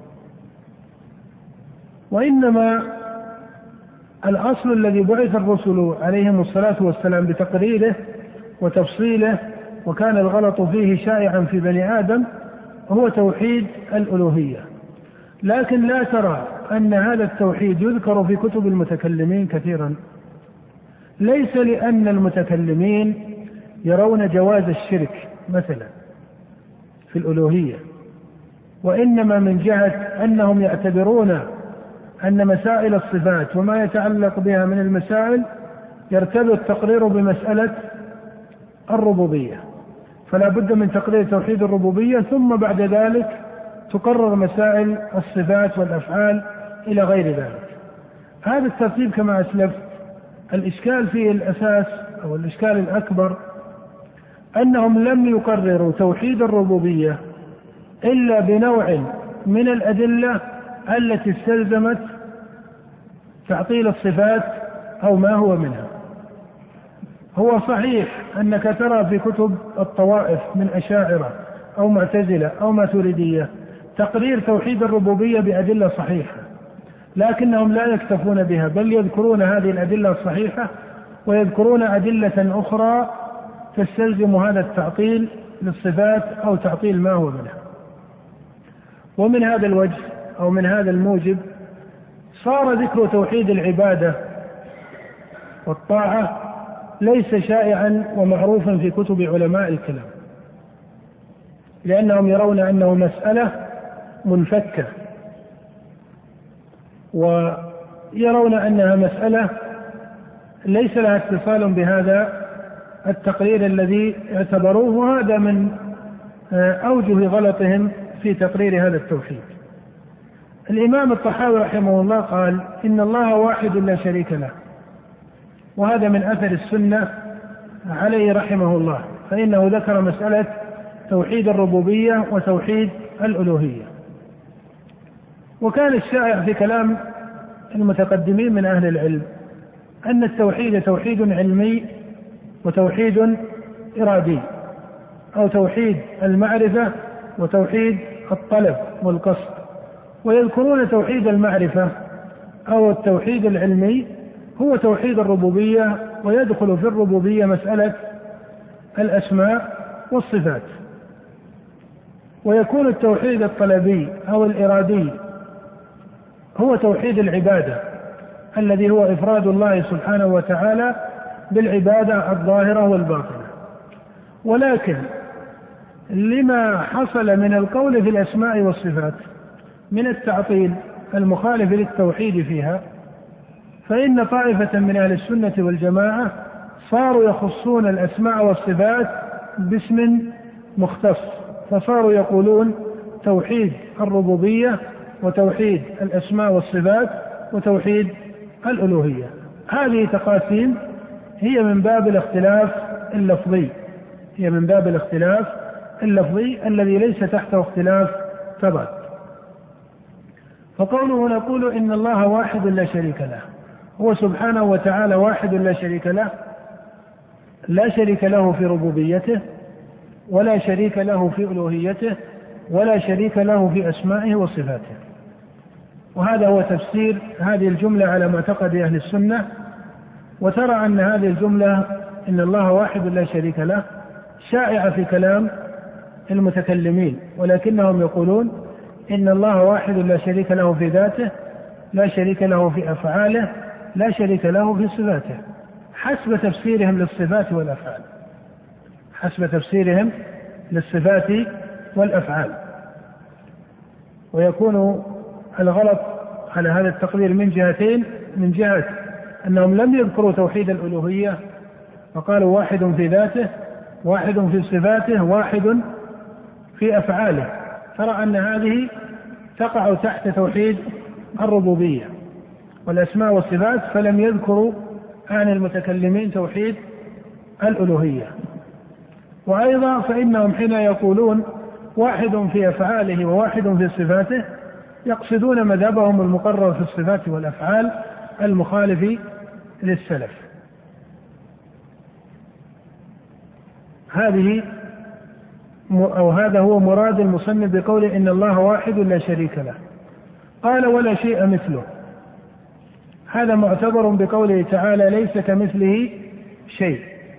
وإنما الأصل الذي بعث الرسل عليهم الصلاة والسلام بتقريره وتفصيله وكان الغلط فيه شائعا في بني آدم هو توحيد الألوهية، لكن لا ترى أن هذا التوحيد يذكر في كتب المتكلمين كثيرا، ليس لأن المتكلمين يرون جواز الشرك مثلا في الألوهية، وإنما من جهة أنهم يعتبرون أن مسائل الصفات وما يتعلق بها من المسائل يرتبط تقريره بمسألة الربوبية، فلا بد من تقرير توحيد الربوبية ثم بعد ذلك تقرر مسائل الصفات والأفعال إلى غير ذلك. هذا الترتيب كما أسلفت الإشكال فيه الأساس أو الإشكال الأكبر أنهم لم يقرروا توحيد الربوبية إلا بنوع من الأدلة التي استلزمت تعطيل الصفات أو ما هو منها. هو صحيح أنك ترى في كتب الطوائف من أشاعرة أو معتزلة أو ماتريدية تقرير توحيد الربوبية بأدلة صحيحة، لكنهم لا يكتفون بها، بل يذكرون هذه الأدلة الصحيحة ويذكرون أدلة أخرى تستلزم هذا التعطيل للصفات أو تعطيل ما هو منها. ومن هذا الوجه أو من هذا الموجب صار ذكر توحيد العبادة والطاعة ليس شائعا ومعروفا في كتب علماء الكلام، لأنهم يرون أنه مسألة منفكة، ويرون أنها مسألة ليس لها اتصال بهذا التقرير الذي اعتبروه، وهذا من أوجه غلطهم في تقرير هذا التوحيد. الإمام الطحاوي رحمه الله قال إن الله واحد لا شريك له، وهذا من أثر السنة عليه رحمه الله، فإنه ذكر مسألة توحيد الربوبية وتوحيد الألوهية. وكان الشائع في كلام المتقدمين من أهل العلم أن التوحيد توحيد علمي وتوحيد إرادي، أو توحيد المعرفة وتوحيد الطلب والقصد، ويذكرون توحيد المعرفة أو التوحيد العلمي هو توحيد الربوبية، ويدخل في الربوبية مسألة الأسماء والصفات. ويكون التوحيد الطلبي أو الإرادي هو توحيد العبادة الذي هو إفراد الله سبحانه وتعالى بالعبادة الظاهرة والباطنة. ولكن لما حصل من القول في الأسماء والصفات من التعطيل المخالف للتوحيد فيها، فإن طائفة من أهل السنة والجماعة صاروا يخصون الأسماء والصفات باسم مختص، فصاروا يقولون توحيد الربوبية وتوحيد الأسماء والصفات وتوحيد الألوهية. هذه تقاسيم هي من باب الاختلاف اللفظي، هي من باب الاختلاف اللفظي الذي ليس تحته اختلاف تضاد. فقوله نقول إن الله واحد لا شريك له، هو سبحانه وتعالى واحد لا شريك له، لا شريك له في ربوبيته ولا شريك له في ألوهيته ولا شريك له في أسمائه وصفاته. وهذا هو تفسير هذه الجملة على معتقد أهل السنة. وترى أن هذه الجملة إن الله واحد لا شريك له شائعة في كلام المتكلمين، ولكنهم يقولون إن الله واحد لا شريك له في ذاته، لا شريك له في أفعاله، لا شريك له في صفاته، حسب تفسيرهم للصفات والأفعال، حسب تفسيرهم للصفات والأفعال. ويكون الغلط على هذا التقدير من جهتين: من جهة أنهم لم يذكروا توحيد الألوهية فقالوا واحد في ذاته، واحد في صفاته، واحد في أفعاله، ترى أن هذه تقع تحت توحيد الربوبية والأسماء والصفات، فلم يذكروا عن المتكلمين توحيد الألوهية. وأيضا فإنهم حين يقولون واحد في أفعاله وواحد في صفاته يقصدون مذهبهم المقرر في الصفات والأفعال المخالف للسلف. هذه أو هذا هو مراد المصنف بقوله إن الله واحد لا شريك له. قال ولا شيء مثله، هذا معتبر بقوله تعالى ليس كمثله شيء،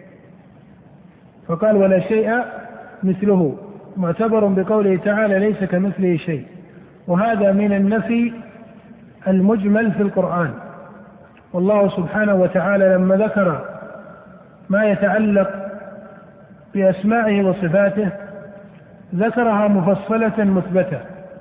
فقال ولا شيء مثله، معتبر بقوله تعالى ليس كمثله شيء، وهذا من النفي المجمل في القرآن. والله سبحانه وتعالى لما ذكر ما يتعلق بأسمائه وصفاته ذكرها مفصلة مثبتة،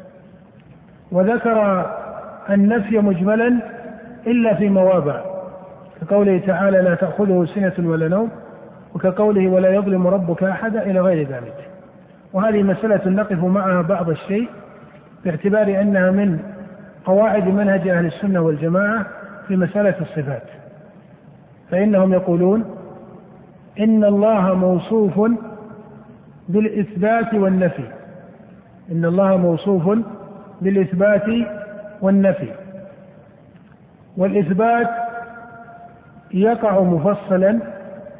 وذكر النفي مجملا إلا في مواضع، كقوله تعالى لا تأخذه سنة ولا نوم، وكقوله ولا يظلم ربك أحدا إلى غير ذلك. وهذه مسألة نقف معها بعض الشيء باعتبار أنها من قواعد منهج أهل السنة والجماعة في مسألة الصفات. فإنهم يقولون إن الله موصوف بالإثبات والنفي، إن الله موصوف بالإثبات والنفي، والإثبات يقع مفصلا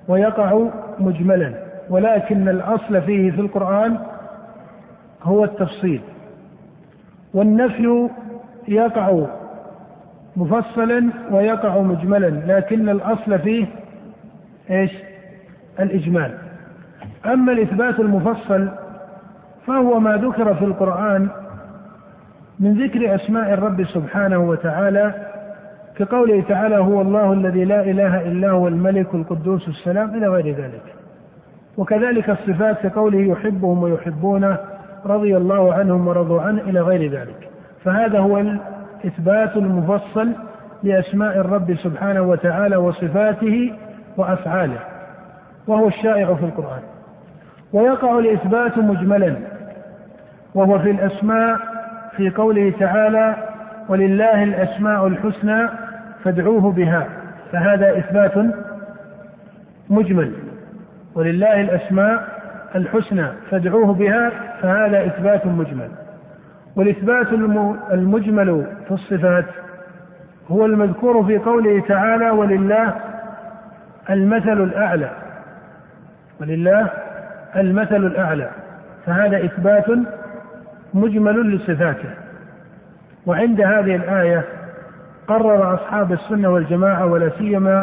ويقع مجملا، ولكن الأصل فيه في القرآن هو التفصيل، والنفي يقع مفصلا ويقع مجملا، لكن الأصل فيه إيش؟ الإجمال. أما الإثبات المفصل فهو ما ذكر في القرآن من ذكر أسماء الرب سبحانه وتعالى، كقوله تعالى: هو الله الذي لا إله إلا هو الملك القدوس السلام، إلى غير ذلك. وكذلك الصفات كقوله: يحبهم ويحبونه، رضي الله عنهم ورضوا عنه، إلى غير ذلك. فهذا هو الإثبات المفصل لأسماء الرب سبحانه وتعالى وصفاته وأفعاله، وهو الشائع في القرآن. ويقع الإثبات مجملا، وهو في الأسماء في قوله تعالى: ولله الأسماء الحسنى فادعوه بها، فهذا إثبات مجمل. ولله الأسماء الحسنى فادعوه بها، فهذا إثبات مجمل. والإثبات المجمل في الصفات هو المذكور في قوله تعالى: ولله المثل الأعلى، ولله المثل الأعلى، فهذا إثبات مجمل لصفاته. وعند هذه الآية قرر أصحاب السنة والجماعة، ولا سيما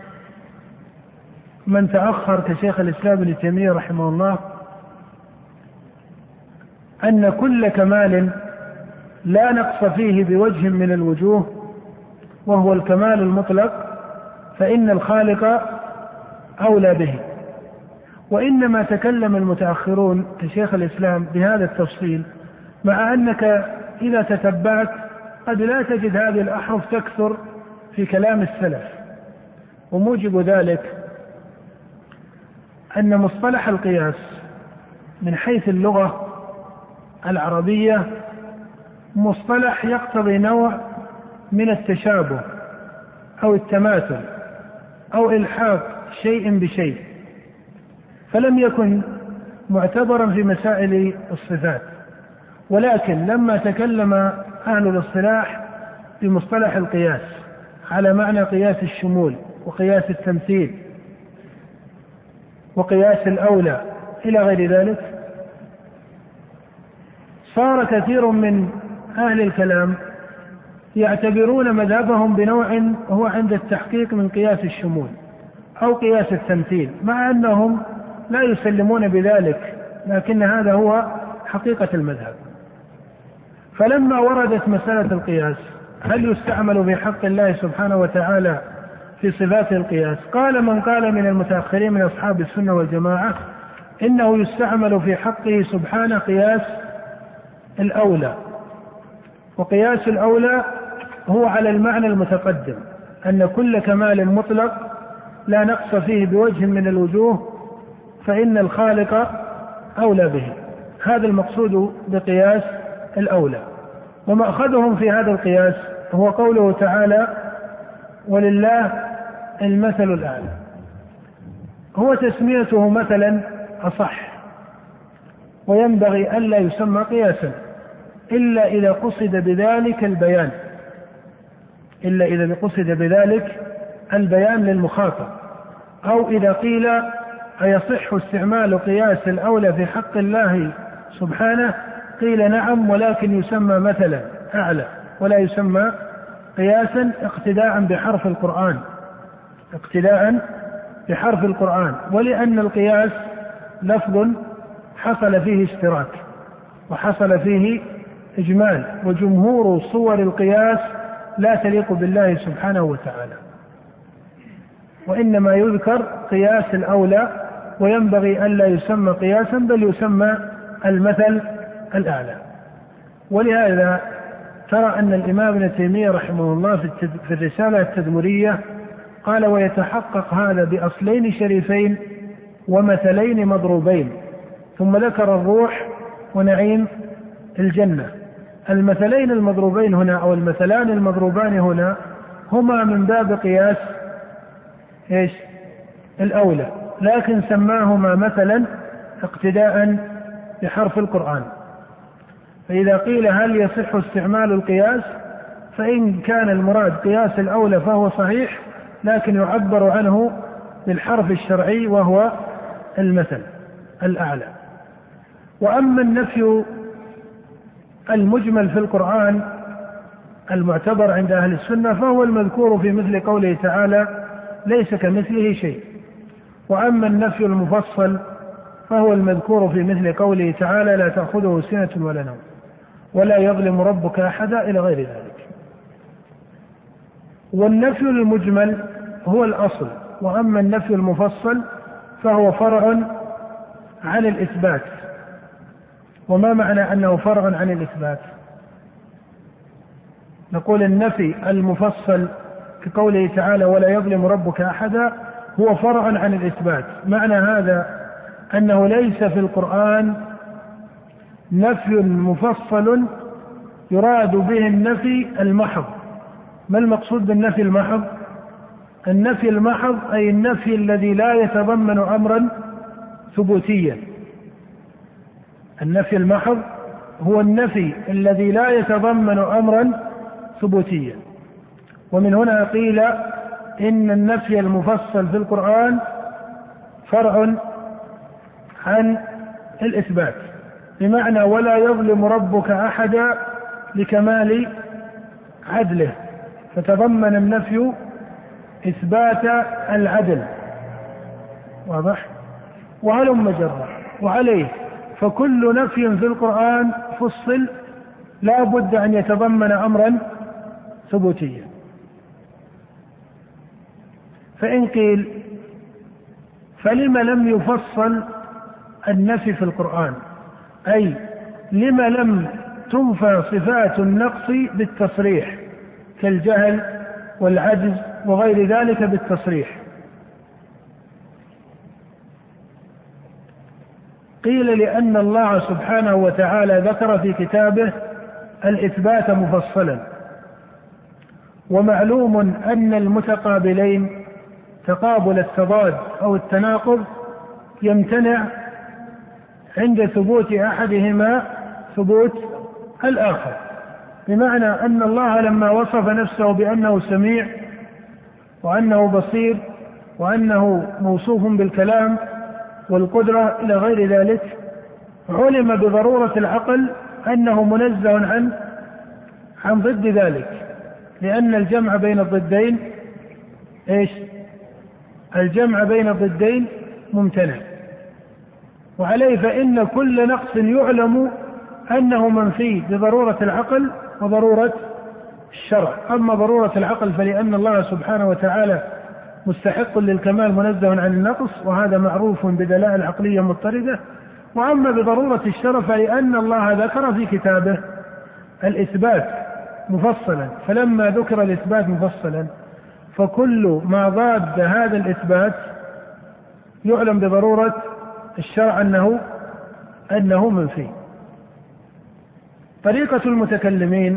من تأخر كشيخ الإسلام ابن تيمية رحمه الله، أن كل كمال لا نقص فيه بوجه من الوجوه، وهو الكمال المطلق، فإن الخالق أولى به. وإنما تكلم المتأخرون كشيخ الإسلام بهذا التفصيل، مع أنك إذا تتبعت قد لا تجد هذه الأحرف تكثر في كلام السلف. وموجب ذلك أن مصطلح القياس من حيث اللغة العربية مصطلح يقتضي نوع من التشابه أو التماثل أو إلحاق شيء بشيء، فلم يكن معتبرا في مسائل الصفات. ولكن لما تكلم أهل الاصطلاح بمصطلح القياس على معنى قياس الشمول وقياس التمثيل وقياس الأولى إلى غير ذلك، صار كثير من أهل الكلام يعتبرون مذهبهم بنوع هو عند التحقيق من قياس الشمول أو قياس التمثيل، مع أنهم لا يسلمون بذلك، لكن هذا هو حقيقة المذهب. فلما وردت مسألة القياس هل يستعمل في حق الله سبحانه وتعالى في صفات القياس، قال من قال من المتأخرين من أصحاب السنة والجماعة إنه يستعمل في حقه سبحانه قياس الأولى. وقياس الأولى هو على المعنى المتقدم، أن كل كمال مطلق لا نقص فيه بوجه من الوجوه فإن الخالق أولى به. هذا المقصود بقياس الأولى. ومأخذهم في هذا القياس هو قوله تعالى: ولله المثل الأعلى. هو تسميته مثلا أصح، وينبغي ألا يسمى قياسا إلا إذا قصد بذلك البيان، إلا إذا قصد بذلك البيان للمخاطب، أو إذا قيل أيصح استعمال قياس الأولى في حق الله سبحانه، قيل نعم، ولكن يسمى مثلا أعلى ولا يسمى قياسا، اقتداء بحرف القرآن، اقتداء بحرف القرآن. ولأن القياس لفظ حصل فيه اشتراك وحصل فيه إجمال، وجمهور صور القياس لا تليق بالله سبحانه وتعالى، وإنما يذكر قياس الأولى، وينبغي ألا يسمى قياسا بل يسمى المثل الأعلى. ولهذا ترى أن الإمام ابن تيمية رحمه الله في الرسالة التدمرية قال: ويتحقق هذا بأصلين شريفين ومثلين مضروبين، ثم ذكر الروح ونعيم الجنة. المثلين المضروبين هنا أو المثلان المضروبان هنا هما من باب قياس إيش؟ الأولى، لكن سماهما مثلا اقتداء بحرف القرآن. فإذا قيل هل يصح استعمال القياس، فإن كان المراد قياس الأولى فهو صحيح، لكن يعبر عنه بالحرف الشرعي وهو المثل الأعلى. وأما النفي المجمل في القرآن المعتبر عند أهل السنة فهو المذكور في مثل قوله تعالى ليس كمثله شيء. وأما النفي المفصل فهو المذكور في مثل قوله تعالى لا تأخذه سنة ولا نوم ولا يظلم ربك أحدا إلى غير ذلك. والنفي المجمل هو الأصل، وأما النفي المفصل فهو فرع عن الإثبات. وما معنى أنه فرع عن الإثبات؟ نقول النفي المفصل كقوله تعالى ولا يظلم ربك أحدا هو فرع عن الإثبات. معنى هذا أنه ليس في القرآن نفي مفصل يراد به النفي المحض. ما المقصود بالنفي المحض؟ النفي المحض أي النفي الذي لا يتضمن أمرا ثبوتيا. النفي المحض هو النفي الذي لا يتضمن أمرا ثبوتيا. ومن هنا قيل إن النفي المفصل في القرآن فرع عن الإثبات، بمعنى ولا يظلم ربك أحدا لكمال عدله، فتضمن النفي إثبات العدل. واضح؟ وهلم جرا. وعليه فكل نفي في القرآن فصل لا بد أن يتضمن أمرا ثبوتيا. فإن قيل فلم لم يفصل النفي في القرآن، أي لم لم تنفى صفات النقص بالتصريح كالجهل والعجز وغير ذلك بالتصريح؟ قيل لأن الله سبحانه وتعالى ذكر في كتابه الإثبات مفصلا، ومعلوم أن المتقابلين تقابل التضاد أو التناقض يمتنع عند ثبوت أحدهما ثبوت الآخر. بمعنى أن الله لما وصف نفسه بأنه سميع وأنه بصير وأنه موصوف بالكلام والقدرة إلى غير ذلك، علم بضرورة العقل أنه منزه عن عن ضد ذلك، لأن الجمع بين الضدين إيش؟ الجمع بين الضدين ممتنع. وعليه فإن كل نقص يعلم أنه منفي بضرورة العقل وضرورة الشرع. أما ضرورة العقل فلأن الله سبحانه وتعالى مستحق للكمال منزه عن النقص، وهذا معروف بدلائل عقلية مضطردة. وأما بضرورة الشرع فلأن الله ذكر في كتابه الإثبات مفصلا، فلما ذكر الإثبات مفصلا فكل ما ضاد هذا الإثبات يعلم بضرورة الشرع أنه أنه منفي. طريقة المتكلمين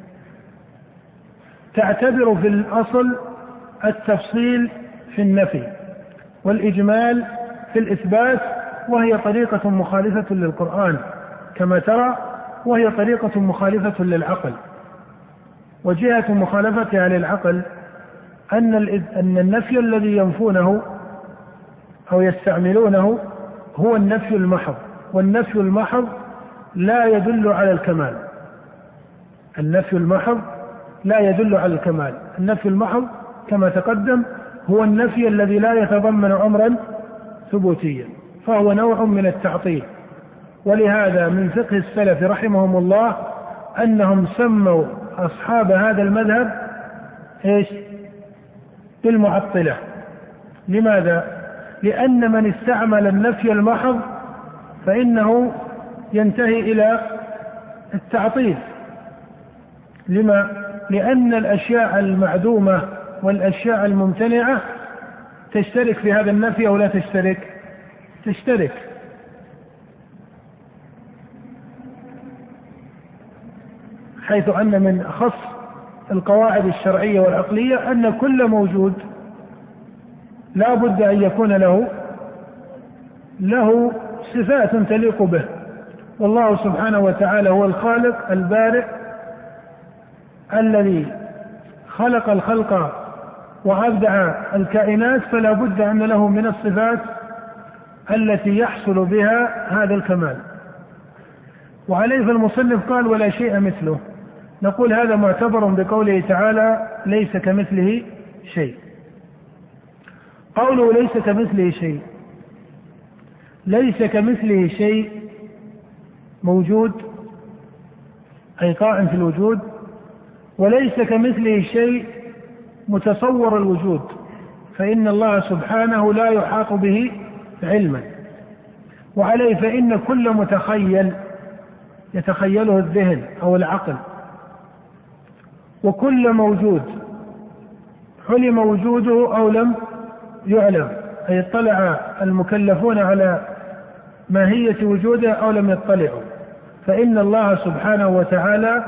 تعتبر في الأصل التفصيل في النفي والإجمال في الإثبات، وهي طريقة مخالفة للقرآن كما ترى، وهي طريقة مخالفة للعقل. وجهة مخالفتها للعقل أن أن النفي الذي ينفونه أو يستعملونه هو النفي المحض، والنفي المحض لا يدل على الكمال. النفي المحض لا يدل على الكمال. النفي المحض كما تقدم هو النفي الذي لا يتضمن أمرا ثبوتيا، فهو نوع من التعطيل. ولهذا من فقه السلف رحمهم الله أنهم سموا أصحاب هذا المذهب إيش؟ بالمعطلة. لماذا؟ لأن من استعمل النفي المحض فإنه ينتهي إلى التعطيل. لما؟ لأن الأشياء المعدومة والأشياء الممتنعة تشترك في هذا النفي أو لا تشترك؟ تشترك. حيث أن من أخص القواعد الشرعية والعقلية أن كل موجود لا بد أن يكون له له صفات تليق به، والله سبحانه وتعالى هو الخالق البارئ الذي خلق الخلق وأبدع الكائنات فلا بد أن له من الصفات التي يحصل بها هذا الكمال. وعليه فالمصنف قال ولا شيء مثله. نقول هذا معتبر بقوله تعالى ليس كمثله شيء. قوله ليس كمثله شيء، ليس كمثله شيء موجود أي قائم في الوجود، وليس كمثله شيء متصور الوجود، فإن الله سبحانه لا يحاط به علما. وعليه فإن كل متخيل يتخيله الذهن أو العقل، وكل موجود علم وجوده أو لم يعلم، أي اطلع المكلفون على ماهية وجوده أو لم يطلعوا، فإن الله سبحانه وتعالى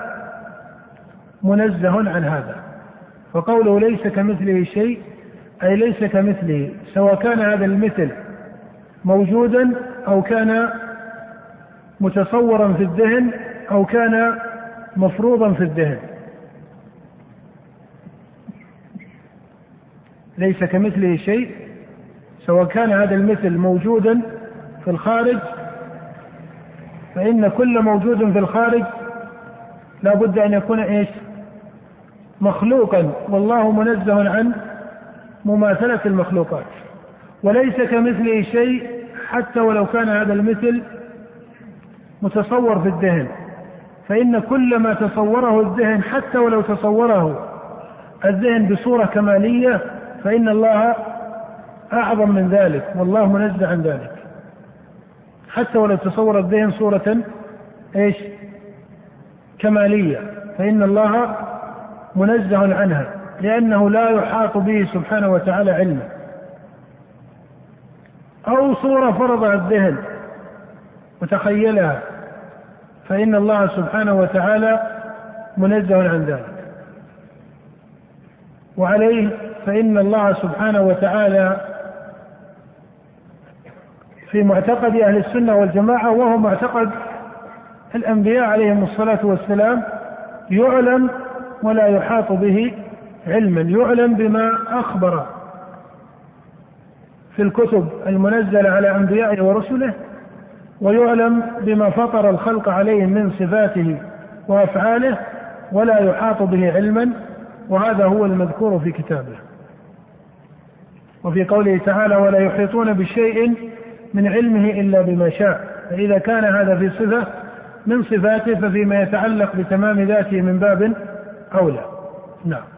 منزه عن هذا. فقوله ليس كمثله شيء أي ليس كمثله، سواء كان هذا المثل موجودا أو كان متصورا في الذهن أو كان مفروضا في الذهن. ليس كمثله شيء سواء كان هذا المثل موجودا في الخارج، فإن كل موجود في الخارج لا بد أن يكون إيش؟ مخلوقا، والله منزه عن مماثلة المخلوقات. وليس كمثله شيء حتى ولو كان هذا المثل متصور في الذهن، فإن كل ما تصوره الذهن حتى ولو تصوره الذهن بصورة كمالية فإن الله أعظم من ذلك، والله منزه عن ذلك. حتى ولو تصور الذهن صورة إيش؟ كمالية، فإن الله منزه عنها، لأنه لا يحاط به سبحانه وتعالى علما. أو صورة فرضها الذهن وتخيلها، فإن الله سبحانه وتعالى منزه عن ذلك. وعليه فإن الله سبحانه وتعالى في معتقد أهل السنة والجماعة، وهو معتقد الأنبياء عليهم الصلاة والسلام، يعلم ولا يحاط به علما، يعلم بما أخبر في الكتب المنزلة على أنبيائه ورسله، ويعلم بما فطر الخلق عليه من صفاته وأفعاله، ولا يحاط به علما، وهذا هو المذكور في كتابه. وفي قوله تعالى ولا يحيطون بشيء من علمه إلا بما شاء، فإذا كان هذا في صفة من صفاته ففيما يتعلق بتمام ذاته من باب أولى. نعم.